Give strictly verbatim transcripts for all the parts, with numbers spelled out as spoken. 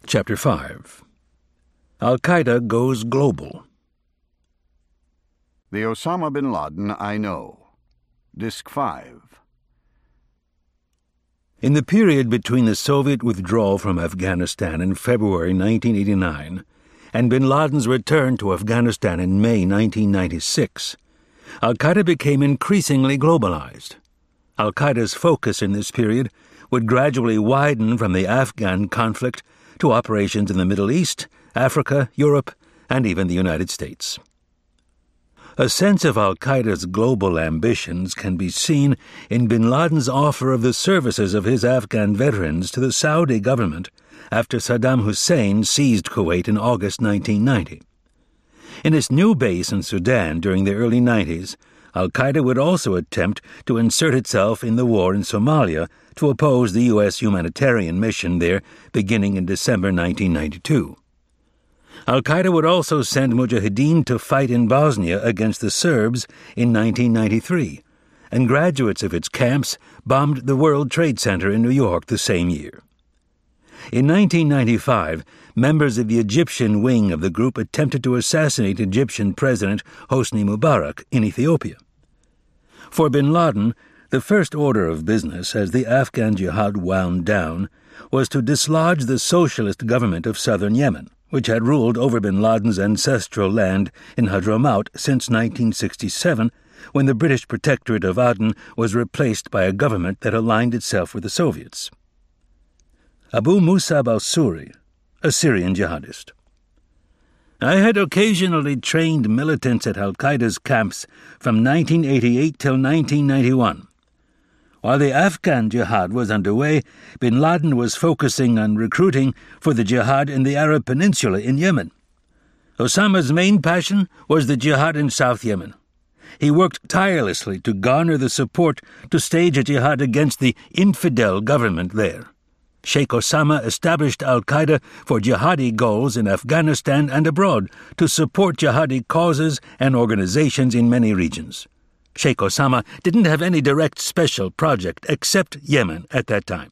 Chapter five. Al-Qaeda Goes Global. The Osama bin Laden I Know. Disc five. In the period between the Soviet withdrawal from Afghanistan in February nineteen eighty-nine and bin Laden's return to Afghanistan in May nineteen ninety-six, Al-Qaeda became increasingly globalized. Al-Qaeda's focus in this period would gradually widen from the Afghan conflict to operations in the Middle East, Africa, Europe, and even the United States. A sense of Al-Qaeda's global ambitions can be seen in bin Laden's offer of the services of his Afghan veterans to the Saudi government after Saddam Hussein seized Kuwait in August nineteen ninety. In its new base in Sudan during the early nineties, Al-Qaeda would also attempt to insert itself in the war in Somalia to oppose the U S humanitarian mission there beginning in December nineteen ninety-two. Al-Qaeda would also send mujahideen to fight in Bosnia against the Serbs in nineteen ninety-three, and graduates of its camps bombed the World Trade Center in New York the same year. In nineteen ninety-five, members of the Egyptian wing of the group attempted to assassinate Egyptian President Hosni Mubarak in Ethiopia. For bin Laden, the first order of business as the Afghan jihad wound down was to dislodge the socialist government of southern Yemen, which had ruled over bin Laden's ancestral land in Hadramaut since nineteen sixty-seven, when the British Protectorate of Aden was replaced by a government that aligned itself with the Soviets. Abu Musab al-Suri, a Syrian jihadist. I had occasionally trained militants at Al-Qaeda's camps from nineteen eighty-eight till nineteen ninety-one. While the Afghan jihad was underway, bin Laden was focusing on recruiting for the jihad in the Arab Peninsula in Yemen. Osama's main passion was the jihad in South Yemen. He worked tirelessly to garner the support to stage a jihad against the infidel government there. Sheikh Osama established Al-Qaeda for jihadi goals in Afghanistan and abroad to support jihadi causes and organizations in many regions. Sheikh Osama didn't have any direct special project except Yemen at that time.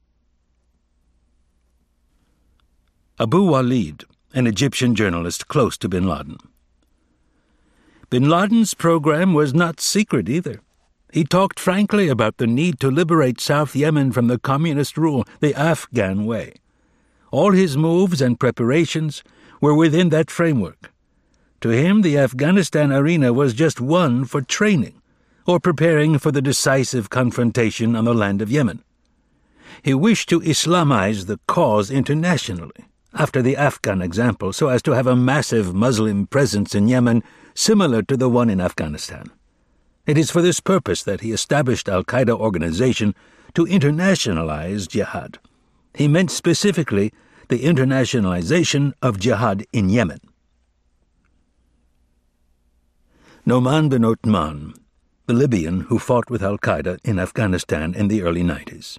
Abu Walid, an Egyptian journalist close to bin Laden. Bin Laden's program was not secret either. He talked frankly about the need to liberate South Yemen from the communist rule, the Afghan way. All his moves and preparations were within that framework. To him, the Afghanistan arena was just one for training, or preparing for the decisive confrontation on the land of Yemen. He wished to Islamize the cause internationally, after the Afghan example, so as to have a massive Muslim presence in Yemen similar to the one in Afghanistan. It is for this purpose that he established Al-Qaeda organization to internationalize jihad. He meant specifically the internationalization of jihad in Yemen. Noman bin Uthman, the Libyan who fought with Al-Qaeda in Afghanistan in the early nineties.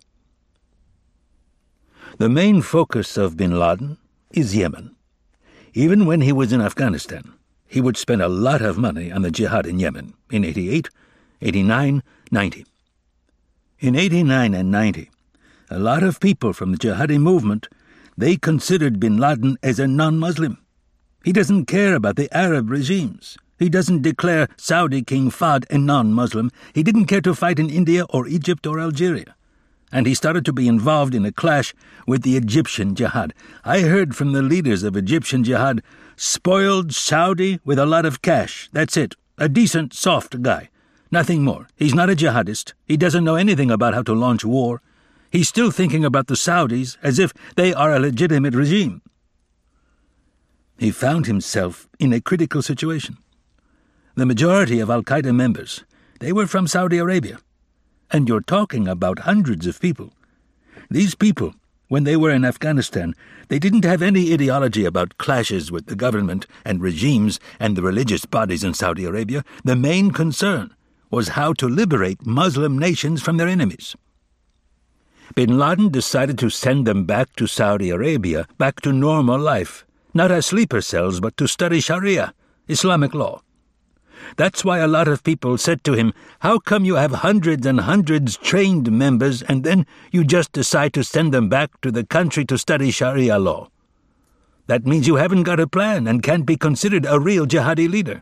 The main focus of bin Laden is Yemen. Even when he was in Afghanistan, he would spend a lot of money on the jihad in Yemen in eighty-eight, eighty-nine, ninety. In eighty-nine and ninety, a lot of people from the jihadi movement, they considered bin Laden as a non-Muslim. He doesn't care about the Arab regimes. He doesn't declare Saudi King Fahd a non-Muslim. He didn't care to fight in India or Egypt or Algeria. And he started to be involved in a clash with the Egyptian jihad. I heard from the leaders of Egyptian jihad, spoiled Saudi with a lot of cash. That's it. A decent, soft guy. Nothing more. He's not a jihadist. He doesn't know anything about how to launch war. He's still thinking about the Saudis as if they are a legitimate regime. He found himself in a critical situation. The majority of Al-Qaeda members, they were from Saudi Arabia. And you're talking about hundreds of people. These people, when they were in Afghanistan, they didn't have any ideology about clashes with the government and regimes and the religious bodies in Saudi Arabia. The main concern was how to liberate Muslim nations from their enemies. Bin Laden decided to send them back to Saudi Arabia, back to normal life, not as sleeper cells, but to study Sharia, Islamic law. That's why a lot of people said to him, how come you have hundreds and hundreds trained members and then you just decide to send them back to the country to study Sharia law? That means you haven't got a plan and can't be considered a real jihadi leader.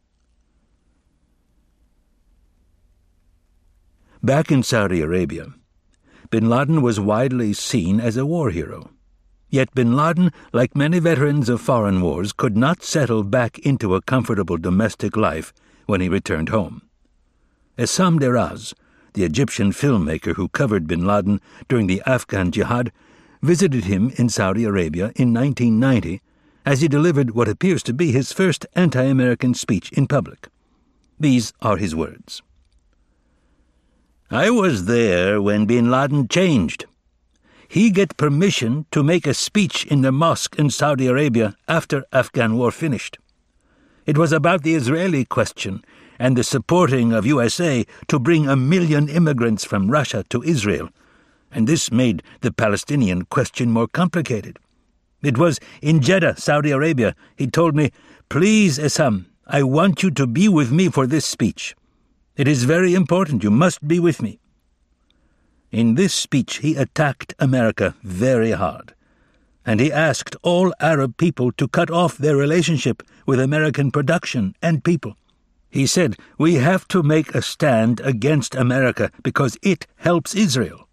Back in Saudi Arabia, bin Laden was widely seen as a war hero. Yet bin Laden, like many veterans of foreign wars, could not settle back into a comfortable domestic life when he returned home. Essam Deraz, the Egyptian filmmaker who covered bin Laden during the Afghan Jihad, visited him in Saudi Arabia in nineteen ninety as he delivered what appears to be his first anti-American speech in public. These are his words. "I was there when bin Laden changed. He get permission to make a speech in the mosque in Saudi Arabia after Afghan war finished. It was about the Israeli question and the supporting of U S A to bring a million immigrants from Russia to Israel, and this made the Palestinian question more complicated. It was in Jeddah, Saudi Arabia. He told me, 'Please, Essam, I want you to be with me for this speech. It is very important. You must be with me.' In this speech, he attacked America very hard, and he asked all Arab people to cut off their relationship with American production and people. He said, 'We have to make a stand against America because it helps Israel.'"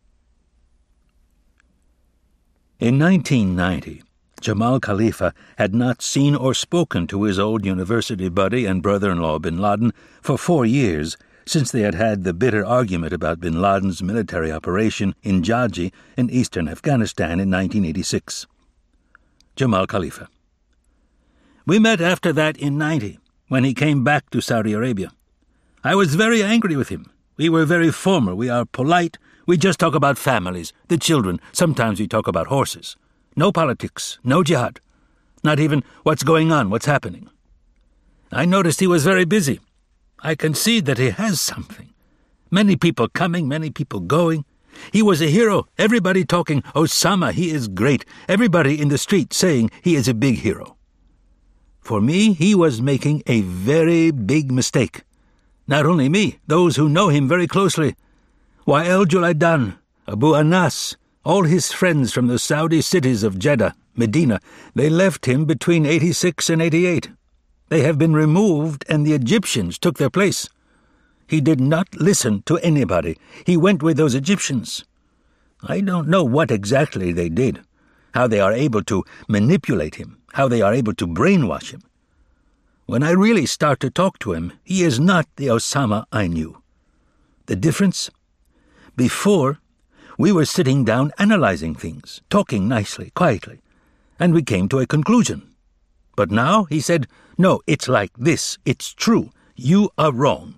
In nineteen ninety, Jamal Khalifa had not seen or spoken to his old university buddy and brother-in-law bin Laden for four years since they had had the bitter argument about bin Laden's military operation in Jaji in eastern Afghanistan in nineteen eighty-six. Jamal Khalifa: "We met after that in ninety, when he came back to Saudi Arabia. I was very angry with him. We were very formal. We are polite. We just talk about families, the children. Sometimes we talk about horses. No politics, no jihad. Not even what's going on, what's happening. I noticed he was very busy. I can see that he has something. Many people coming, many people going. He was a hero. Everybody talking, 'Osama, he is great.' Everybody in the street saying he is a big hero. For me, he was making a very big mistake. Not only me, those who know him very closely. Wael Julaydan, Abu Anas, all his friends from the Saudi cities of Jeddah, Medina, they left him between eighty-six and eighty-eight. They have been removed and the Egyptians took their place. He did not listen to anybody. He went with those Egyptians. I don't know what exactly they did, how they are able to manipulate him, how they are able to brainwash him. When I really start to talk to him, he is not the Osama I knew. The difference? Before, we were sitting down analyzing things, talking nicely, quietly, and we came to a conclusion. But now, he said, 'No, it's like this. It's true. You are wrong.'"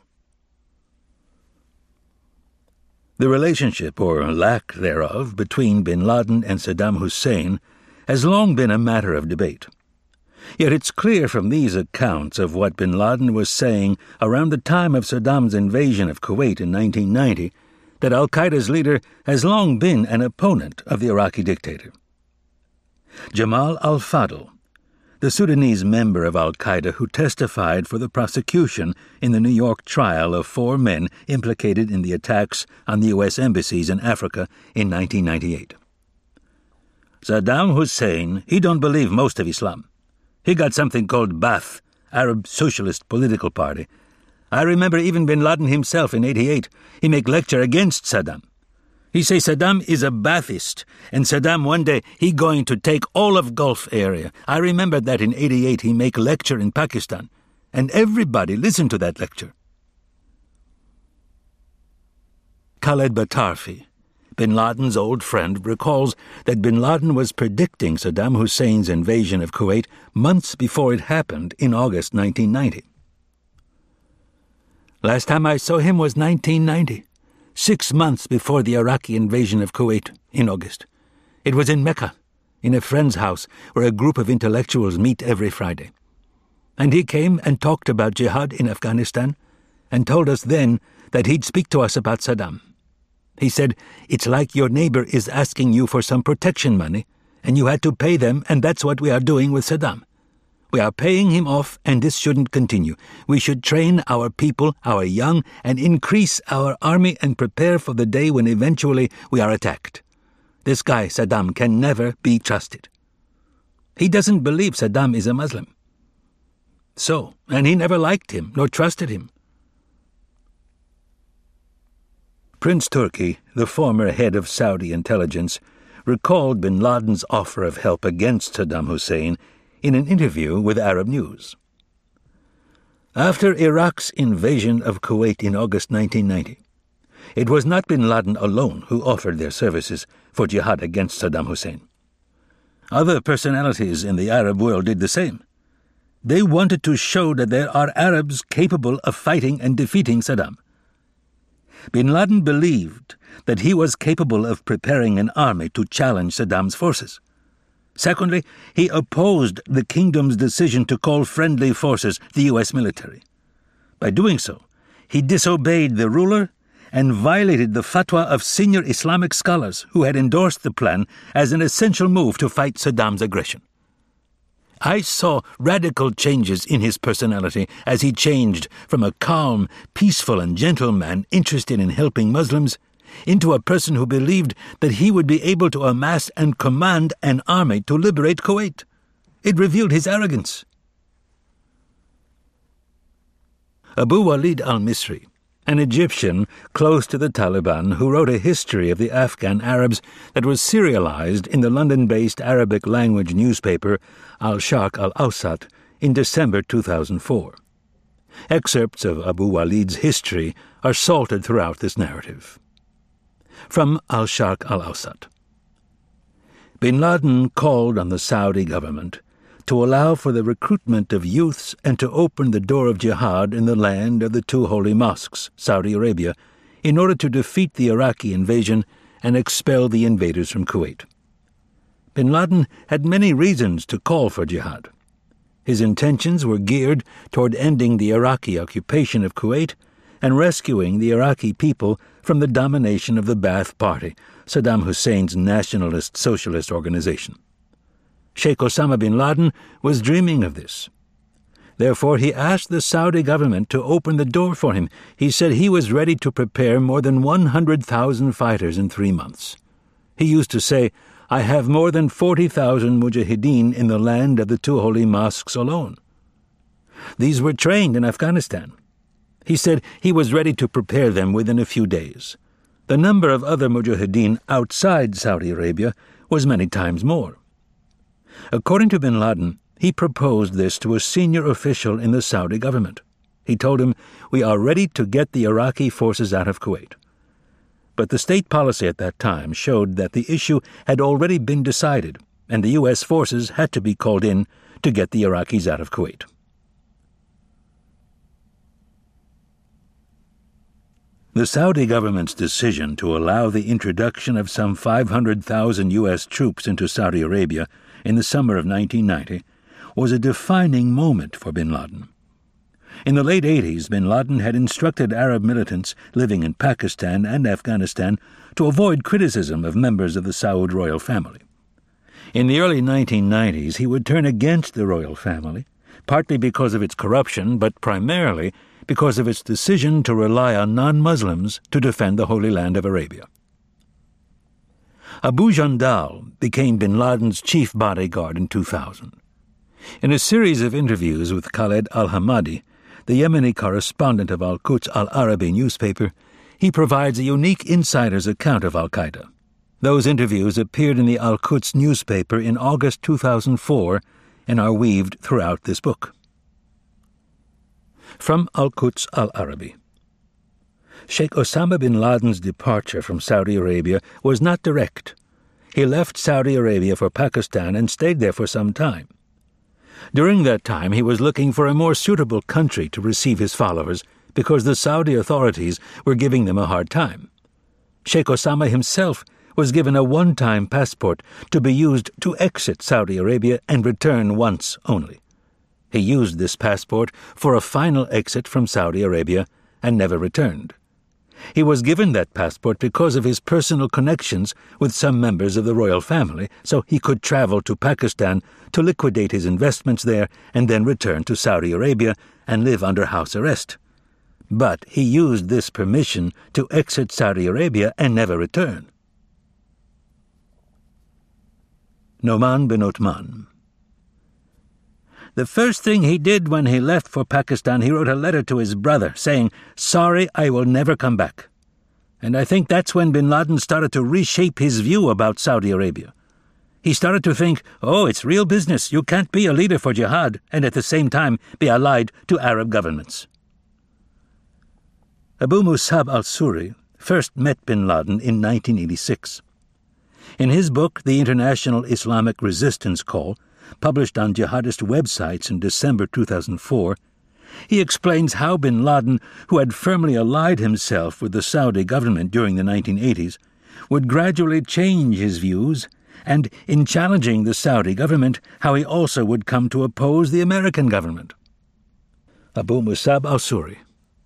The relationship, or lack thereof, between bin Laden and Saddam Hussein has long been a matter of debate. Yet it's clear from these accounts of what bin Laden was saying around the time of Saddam's invasion of Kuwait in nineteen ninety that al-Qaeda's leader has long been an opponent of the Iraqi dictator. Jamal al-Fadl, the Sudanese member of al-Qaeda who testified for the prosecution in the New York trial of four men implicated in the attacks on the U S embassies in Africa in nineteen ninety-eight. Saddam Hussein, he don't believe most of Islam. He got something called Ba'ath, Arab Socialist Political Party. I remember even bin Laden himself in eighty-eight, he make lecture against Saddam. He say Saddam is a Ba'athist, and Saddam one day he going to take all of Gulf area. I remember that in eighty-eight he make lecture in Pakistan, and everybody listened to that lecture. Khaled Batarfi, bin Laden's old friend, recalls that bin Laden was predicting Saddam Hussein's invasion of Kuwait months before it happened in August nineteen ninety. Last time I saw him was nineteen ninety, six months before the Iraqi invasion of Kuwait in August. It was in Mecca, in a friend's house where a group of intellectuals meet every Friday. And he came and talked about jihad in Afghanistan and told us then that he'd speak to us about Saddam. He said, "It's like your neighbor is asking you for some protection money, and you had to pay them, and that's what we are doing with Saddam. We are paying him off, and this shouldn't continue. We should train our people, our young, and increase our army and prepare for the day when eventually we are attacked. This guy, Saddam, can never be trusted." He doesn't believe Saddam is a Muslim. So, and he never liked him, nor trusted him. Prince Turki, the former head of Saudi intelligence, recalled bin Laden's offer of help against Saddam Hussein in an interview with Arab News. After Iraq's invasion of Kuwait in August nineteen ninety, it was not bin Laden alone who offered their services for jihad against Saddam Hussein. Other personalities in the Arab world did the same. They wanted to show that there are Arabs capable of fighting and defeating Saddam. Bin Laden believed that he was capable of preparing an army to challenge Saddam's forces. Secondly, he opposed the kingdom's decision to call friendly forces the U S military. By doing so, he disobeyed the ruler and violated the fatwa of senior Islamic scholars who had endorsed the plan as an essential move to fight Saddam's aggression. I saw radical changes in his personality as he changed from a calm, peaceful, and gentle man interested in helping Muslims into a person who believed that he would be able to amass and command an army to liberate Kuwait. It revealed his arrogance. Abu Walid al-Misri, an Egyptian close to the Taliban who wrote a history of the Afghan Arabs that was serialized in the London-based Arabic-language newspaper Al-Sharq al-Awsat in December two thousand four. Excerpts of Abu Walid's history are salted throughout this narrative. From Al-Sharq al-Awsat. Bin Laden called on the Saudi government to allow for the recruitment of youths and to open the door of jihad in the land of the two holy mosques, Saudi Arabia, in order to defeat the Iraqi invasion and expel the invaders from Kuwait. Bin Laden had many reasons to call for jihad. His intentions were geared toward ending the Iraqi occupation of Kuwait and rescuing the Iraqi people from the domination of the Ba'ath Party, Saddam Hussein's nationalist socialist organization. Sheikh Osama bin Laden was dreaming of this. Therefore, he asked the Saudi government to open the door for him. He said he was ready to prepare more than one hundred thousand fighters in three months. He used to say, "I have more than forty thousand mujahideen in the land of the two holy mosques alone." These were trained in Afghanistan. He said he was ready to prepare them within a few days. The number of other mujahideen outside Saudi Arabia was many times more. According to bin Laden, he proposed this to a senior official in the Saudi government. He told him, "We are ready to get the Iraqi forces out of Kuwait." But the state policy at that time showed that the issue had already been decided, and the U S forces had to be called in to get the Iraqis out of Kuwait. The Saudi government's decision to allow the introduction of some five hundred thousand U S troops into Saudi Arabia in the summer of nineteen ninety was a defining moment for bin Laden. In the late eighties, bin Laden had instructed Arab militants living in Pakistan and Afghanistan to avoid criticism of members of the Saud royal family. In the early nineteen nineties, he would turn against the royal family, partly because of its corruption, but primarily because of its decision to rely on non-Muslims to defend the Holy Land of Arabia. Abu Jandal became bin Laden's chief bodyguard in two thousand. In a series of interviews with Khaled al-Hamadi, the Yemeni correspondent of Al-Quds al-Arabi newspaper, he provides a unique insider's account of al-Qaeda. Those interviews appeared in the Al-Quds newspaper in August two thousand four and are weaved throughout this book. From Al-Quds al-Arabi. Sheikh Osama bin Laden's departure from Saudi Arabia was not direct. He left Saudi Arabia for Pakistan and stayed there for some time. During that time, he was looking for a more suitable country to receive his followers because the Saudi authorities were giving them a hard time. Sheikh Osama himself was given a one-time passport to be used to exit Saudi Arabia and return once only. He used this passport for a final exit from Saudi Arabia and never returned. He was given that passport because of his personal connections with some members of the royal family, so he could travel to Pakistan to liquidate his investments there and then return to Saudi Arabia and live under house arrest. But he used this permission to exit Saudi Arabia and never return. Noman bin Uthman. The first thing he did when he left for Pakistan, he wrote a letter to his brother saying, "Sorry, I will never come back." And I think that's when bin Laden started to reshape his view about Saudi Arabia. He started to think, oh, it's real business. You can't be a leader for jihad and at the same time be allied to Arab governments. Abu Musab al-Suri first met bin Laden in nineteen eighty-six. In his book, The International Islamic Resistance Call, published on jihadist websites in December two thousand four, he explains how bin Laden, who had firmly allied himself with the Saudi government during the nineteen eighties, would gradually change his views, and in challenging the Saudi government, how he also would come to oppose the American government. Abu Musab al-Suri.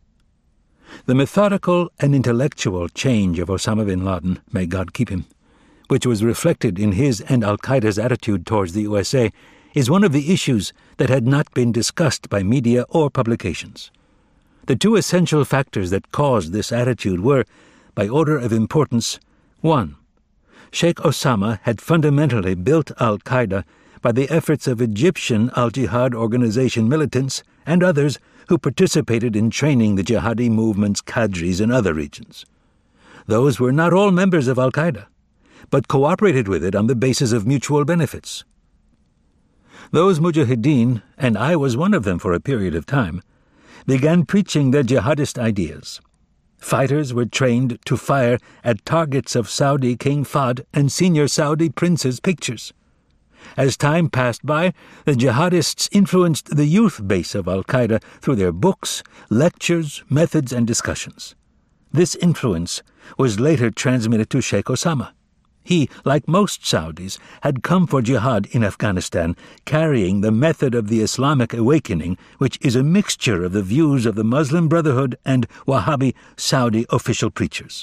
The methodical and intellectual change of Osama bin Laden, may God keep him, which was reflected in his and al-Qaeda's attitude towards the U S A, is one of the issues that had not been discussed by media or publications. The two essential factors that caused this attitude were, by order of importance, one, Sheikh Osama had fundamentally built al-Qaeda by the efforts of Egyptian al-Jihad organization militants and others who participated in training the jihadi movement's cadres in other regions. Those were not all members of al-Qaeda, but cooperated with it on the basis of mutual benefits. Those mujahideen, and I was one of them for a period of time, began preaching their jihadist ideas. Fighters were trained to fire at targets of Saudi King Fahd and senior Saudi princes' pictures. As time passed by, the jihadists influenced the youth base of al-Qaeda through their books, lectures, methods, and discussions. This influence was later transmitted to Sheikh Osama. He, like most Saudis, had come for jihad in Afghanistan, carrying the method of the Islamic awakening, which is a mixture of the views of the Muslim Brotherhood and Wahhabi Saudi official preachers.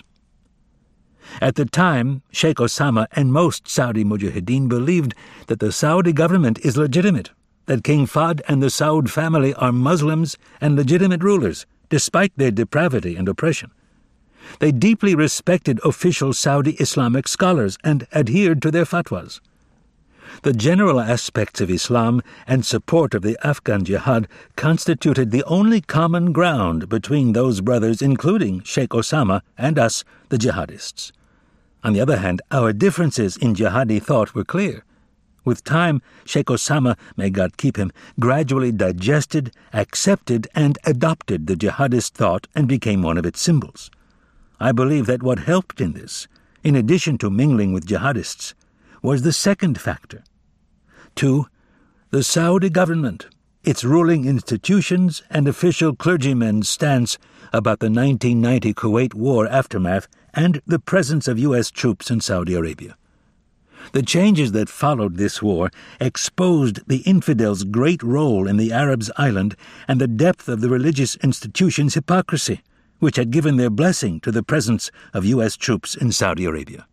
At the time, Sheikh Osama and most Saudi mujahideen believed that the Saudi government is legitimate, that King Fahd and the Saud family are Muslims and legitimate rulers, despite their depravity and oppression. They deeply respected official Saudi Islamic scholars and adhered to their fatwas. The general aspects of Islam and support of the Afghan jihad constituted the only common ground between those brothers, including Sheikh Osama and us, the jihadists. On the other hand, our differences in jihadi thought were clear. With time, Sheikh Osama, may God keep him, gradually digested, accepted, and adopted the jihadist thought and became one of its symbols. I believe that what helped in this, in addition to mingling with jihadists, was the second factor. Two, the Saudi government, its ruling institutions and official clergymen's stance about the nineteen ninety Kuwait War aftermath and the presence of U S troops in Saudi Arabia. The changes that followed this war exposed the infidels' great role in the Arabs' island and the depth of the religious institutions' hypocrisy, which had given their blessing to the presence of U S troops in Saudi Arabia.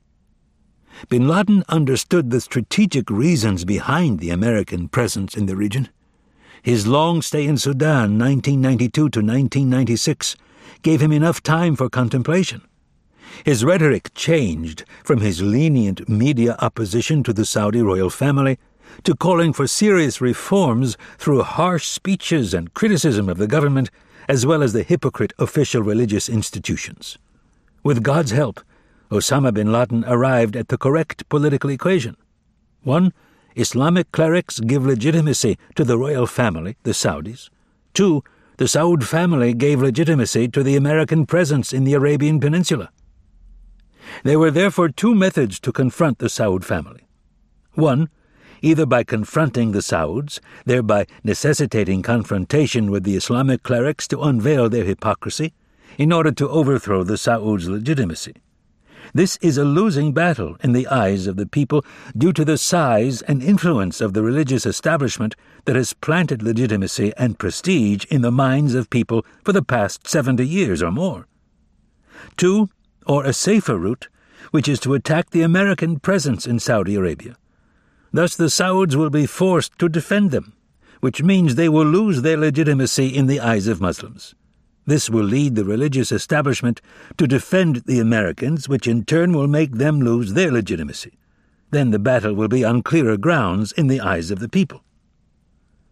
Bin Laden understood the strategic reasons behind the American presence in the region. His long stay in Sudan, nineteen ninety-two to nineteen ninety-six, gave him enough time for contemplation. His rhetoric changed from his lenient media opposition to the Saudi royal family to calling for serious reforms through harsh speeches and criticism of the government, as well as the hypocrite official religious institutions. With God's help, Osama bin Laden arrived at the correct political equation. One, Islamic clerics give legitimacy to the royal family, the Saudis. Two, the Saud family gave legitimacy to the American presence in the Arabian Peninsula. There were therefore two methods to confront the Saud family. One, either by confronting the Sauds, thereby necessitating confrontation with the Islamic clerics to unveil their hypocrisy, in order to overthrow the Sauds' legitimacy. This is a losing battle in the eyes of the people due to the size and influence of the religious establishment that has planted legitimacy and prestige in the minds of people for the past seventy years or more. Two, or a safer route, which is to attack the American presence in Saudi Arabia. Thus the Sauds will be forced to defend them, which means they will lose their legitimacy in the eyes of Muslims. This will lead the religious establishment to defend the Americans, which in turn will make them lose their legitimacy. Then the battle will be on clearer grounds in the eyes of the people.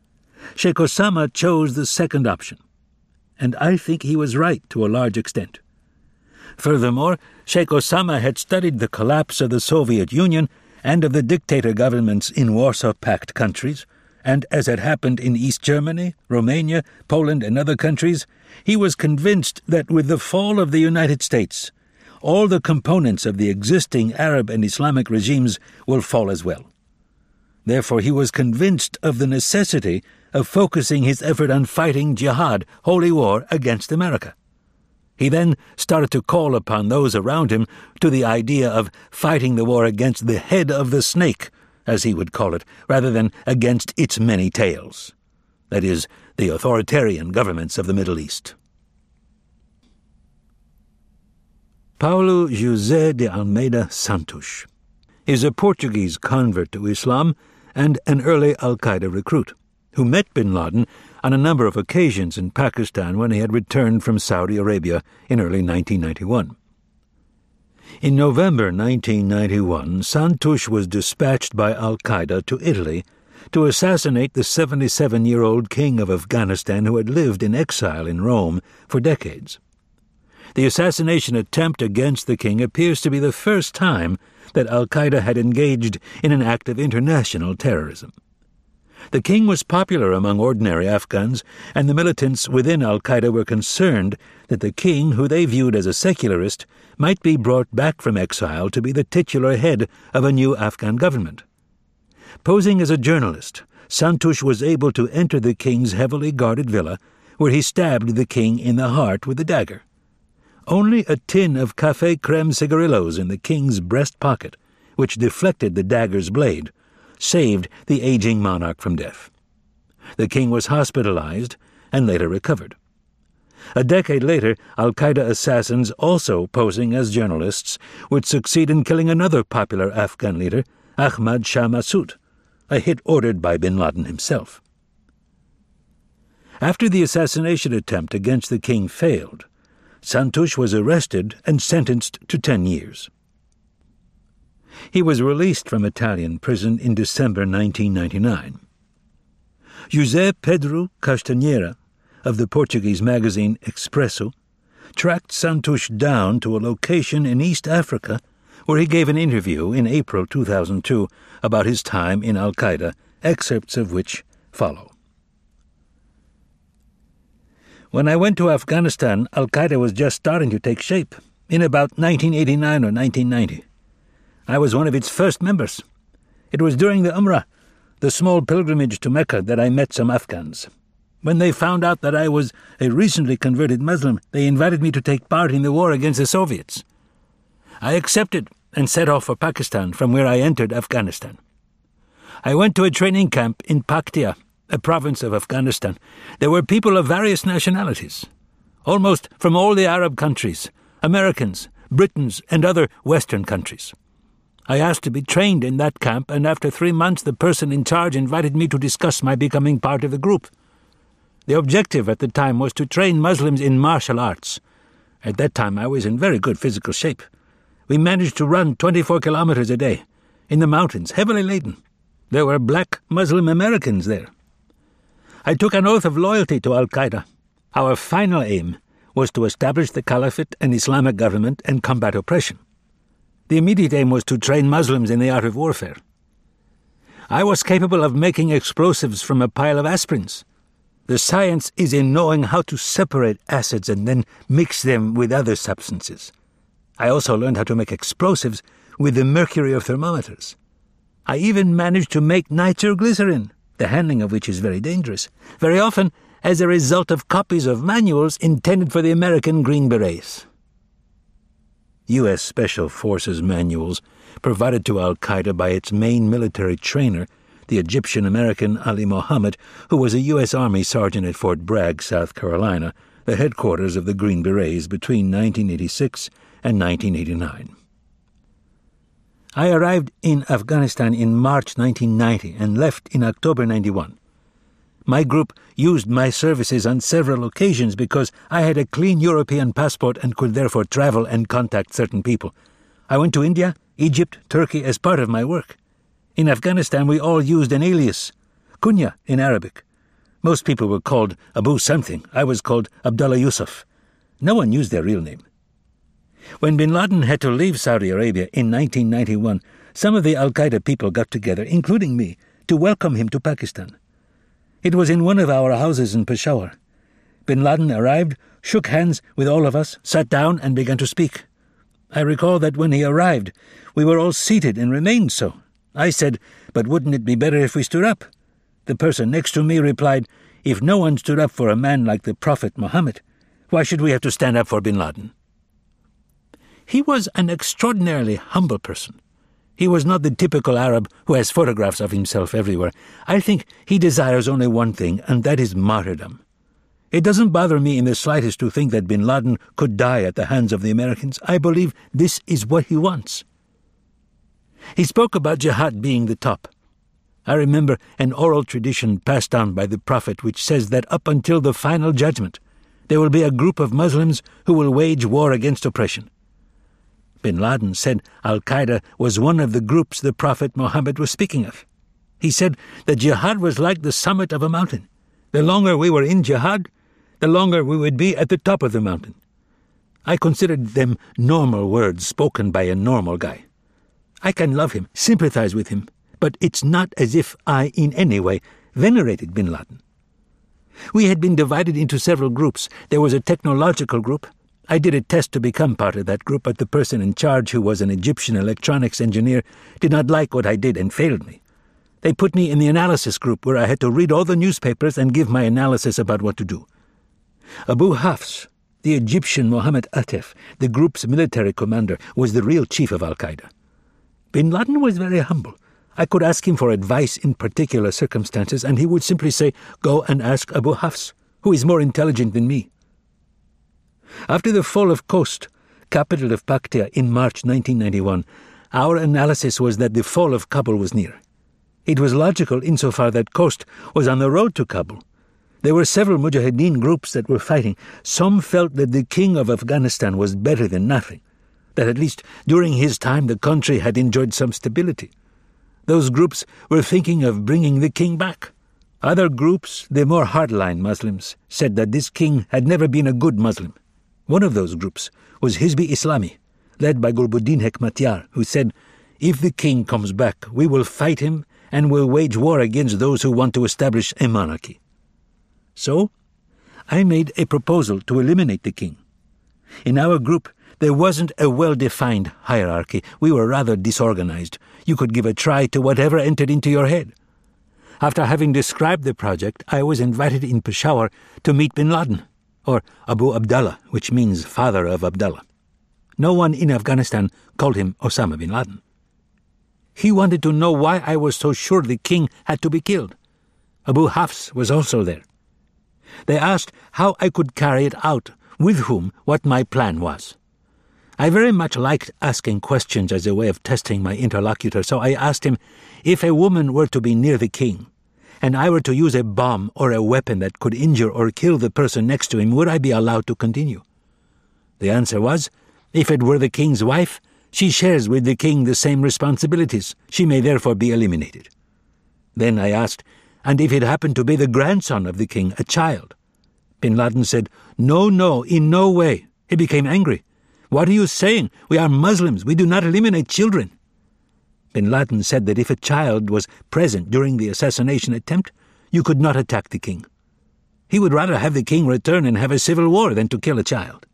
Sheikh Osama chose the second option, and I think he was right to a large extent. Furthermore, Sheikh Osama had studied the collapse of the Soviet Union and of the dictator governments in Warsaw Pact countries, and as had happened in East Germany, Romania, Poland, and other countries, he was convinced that with the fall of the United States, all the components of the existing Arab and Islamic regimes will fall as well. Therefore, he was convinced of the necessity of focusing his effort on fighting jihad, holy war, against America. He then started to call upon those around him to the idea of fighting the war against the head of the snake, as he would call it, rather than against its many tails. That is, the authoritarian governments of the Middle East. Paulo José de Almeida Santos is a Portuguese convert to Islam and an early al-Qaeda recruit, who met bin Laden on a number of occasions in Pakistan when he had returned from Saudi Arabia in early nineteen ninety-one. In November nineteen ninety-one, Santos was dispatched by al-Qaeda to Italy to assassinate the seventy-seven-year-old king of Afghanistan who had lived in exile in Rome for decades. The assassination attempt against the king appears to be the first time that al-Qaeda had engaged in an act of international terrorism. The king was popular among ordinary Afghans, and the militants within al-Qaeda were concerned that the king, who they viewed as a secularist, might be brought back from exile to be the titular head of a new Afghan government. Posing as a journalist, Santos was able to enter the king's heavily guarded villa, where he stabbed the king in the heart with a dagger. Only a tin of Café Crème cigarillos in the king's breast pocket, which deflected the dagger's blade, saved the aging monarch from death. The king was hospitalized and later recovered. A decade later, al-Qaeda assassins, also posing as journalists, would succeed in killing another popular Afghan leader, Ahmad Shah Massoud, a hit ordered by bin Laden himself. After the assassination attempt against the king failed, Santos was arrested and sentenced to ten years. He was released from Italian prison in December nineteen ninety-nine. José Pedro Castanheira, of the Portuguese magazine Expresso, tracked Santos down to a location in East Africa where he gave an interview in April two thousand two about his time in al-Qaeda, excerpts of which follow. When I went to Afghanistan, al-Qaeda was just starting to take shape, in about nineteen eighty-nine or nineteen ninety. I was one of its first members. It was during the Umrah, the small pilgrimage to Mecca, that I met some Afghans. When they found out that I was a recently converted Muslim, they invited me to take part in the war against the Soviets. I accepted and set off for Pakistan, from where I entered Afghanistan. I went to a training camp in Paktia, a province of Afghanistan. There were people of various nationalities, almost from all the Arab countries, Americans, Britons, and other Western countries. I asked to be trained in that camp, and after three months the person in charge invited me to discuss my becoming part of the group. The objective at the time was to train Muslims in martial arts. At that time I was in very good physical shape. We managed to run twenty-four kilometers a day, in the mountains, heavily laden. There were black Muslim Americans there. I took an oath of loyalty to al-Qaeda. Our final aim was to establish the Caliphate and Islamic government and combat oppression. The immediate aim was to train Muslims in the art of warfare. I was capable of making explosives from a pile of aspirins. The science is in knowing how to separate acids and then mix them with other substances. I also learned how to make explosives with the mercury of thermometers. I even managed to make nitroglycerin, the handling of which is very dangerous, very often as a result of copies of manuals intended for the American Green Berets. U S Special Forces manuals provided to al-Qaeda by its main military trainer, the Egyptian-American Ali Mohammed, who was a U S Army sergeant at Fort Bragg, South Carolina, the headquarters of the Green Berets between nineteen eighty-six and nineteen eighty-nine. I arrived in Afghanistan in March nineteen ninety and left in October ninety-one. My group used my services on several occasions because I had a clean European passport and could therefore travel and contact certain people. I went to India, Egypt, Turkey as part of my work. In Afghanistan we all used an alias, kunya in Arabic. Most people were called Abu something. I was called Abdullah Yusuf. No one used their real name. When bin Laden had to leave Saudi Arabia in nineteen ninety-one, some of the Al-Qaeda people got together, including me, to welcome him to Pakistan. It was in one of our houses in Peshawar. Bin Laden arrived, shook hands with all of us, sat down and began to speak. I recall that when he arrived, we were all seated and remained so. I said, "But wouldn't it be better if we stood up?" The person next to me replied, "If no one stood up for a man like the Prophet Muhammad, why should we have to stand up for bin Laden?" He was an extraordinarily humble person. He was not the typical Arab who has photographs of himself everywhere. I think he desires only one thing, and that is martyrdom. It doesn't bother me in the slightest to think that bin Laden could die at the hands of the Americans. I believe this is what he wants. He spoke about jihad being the top. I remember an oral tradition passed down by the Prophet which says that up until the final judgment, there will be a group of Muslims who will wage war against oppression. Bin Laden said Al-Qaeda was one of the groups the Prophet Muhammad was speaking of. He said that jihad was like the summit of a mountain. The longer we were in jihad, the longer we would be at the top of the mountain. I considered them normal words spoken by a normal guy. I can love him, sympathize with him, but it's not as if I in any way venerated bin Laden. We had been divided into several groups. There was a technological group. I did a test to become part of that group, but the person in charge, who was an Egyptian electronics engineer, did not like what I did and failed me. They put me in the analysis group, where I had to read all the newspapers and give my analysis about what to do. Abu Hafs, the Egyptian Mohammed Atef, the group's military commander, was the real chief of Al-Qaeda. Bin Laden was very humble. I could ask him for advice in particular circumstances, and he would simply say, "Go and ask Abu Hafs, who is more intelligent than me." After the fall of Khost, capital of Paktia, in March nineteen ninety-one, our analysis was that the fall of Kabul was near. It was logical insofar that Khost was on the road to Kabul. There were several Mujahideen groups that were fighting. Some felt that the king of Afghanistan was better than nothing, that at least during his time the country had enjoyed some stability. Those groups were thinking of bringing the king back. Other groups, the more hardline Muslims, said that this king had never been a good Muslim. One of those groups was Hizb Islami, led by Gulbuddin Hekmatyar, who said, "If the king comes back, we will fight him and will wage war against those who want to establish a monarchy." So, I made a proposal to eliminate the king. In our group, there wasn't a well-defined hierarchy. We were rather disorganized. You could give a try to whatever entered into your head. After having described the project, I was invited in Peshawar to meet bin Laden, or Abu Abdallah, which means father of Abdullah. No one in Afghanistan called him Osama bin Laden. He wanted to know why I was so sure the king had to be killed. Abu Hafs was also there. They asked how I could carry it out, with whom, what my plan was. I very much liked asking questions as a way of testing my interlocutor, so I asked him if a woman were to be near the king, and I were to use a bomb or a weapon that could injure or kill the person next to him, would I be allowed to continue? The answer was, if it were the king's wife, she shares with the king the same responsibilities. She may therefore be eliminated. Then I asked, and if it happened to be the grandson of the king, a child? Bin Laden said, "No, no, in no way." He became angry. "What are you saying? We are Muslims. We do not eliminate children." Bin Laden said that if a child was present during the assassination attempt, you could not attack the king. He would rather have the king return and have a civil war than to kill a child.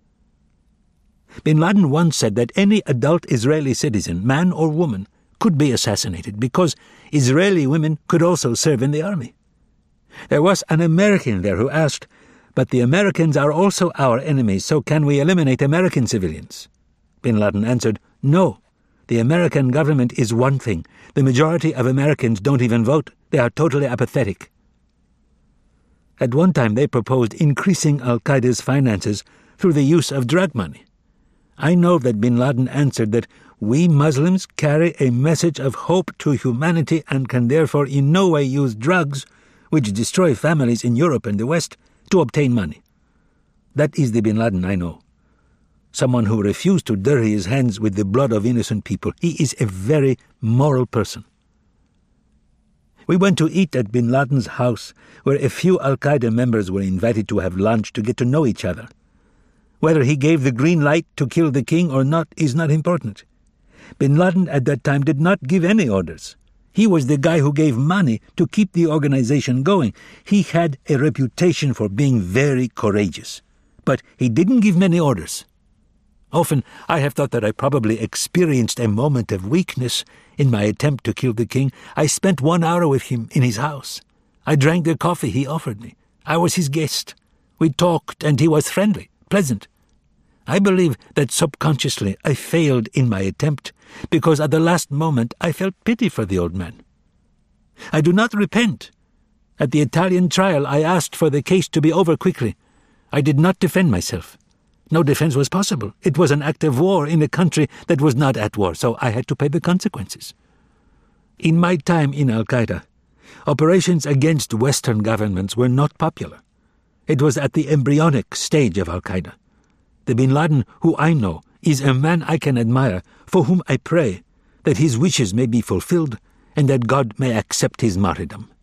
Bin Laden once said that any adult Israeli citizen, man or woman, could be assassinated because Israeli women could also serve in the army. There was an American there who asked, "But the Americans are also our enemies, so can we eliminate American civilians?" Bin Laden answered, "No. The American government is one thing. The majority of Americans don't even vote. They are totally apathetic." At one time they proposed increasing Al-Qaeda's finances through the use of drug money. I know that Bin Laden answered that we Muslims carry a message of hope to humanity and can therefore in no way use drugs, which destroy families in Europe and the West, to obtain money. That is the Bin Laden I know. Someone who refused to dirty his hands with the blood of innocent people. He is a very moral person. We went to eat at bin Laden's house, where a few al-Qaeda members were invited to have lunch to get to know each other. Whether he gave the green light to kill the king or not is not important. Bin Laden at that time did not give any orders. He was the guy who gave money to keep the organization going. He had a reputation for being very courageous. But he didn't give many orders. Often I have thought that I probably experienced a moment of weakness in my attempt to kill the king. I spent one hour with him in his house. I drank the coffee he offered me. I was his guest. We talked, and he was friendly, pleasant. I believe that subconsciously I failed in my attempt, because at the last moment I felt pity for the old man. I do not repent. At the Italian trial I asked for the case to be over quickly. I did not defend myself. No defense was possible. It was an act of war in a country that was not at war, so I had to pay the consequences. In my time in Al-Qaeda, operations against Western governments were not popular. It was at the embryonic stage of Al-Qaeda. The bin Laden who I know is a man I can admire, for whom I pray that his wishes may be fulfilled and that God may accept his martyrdom.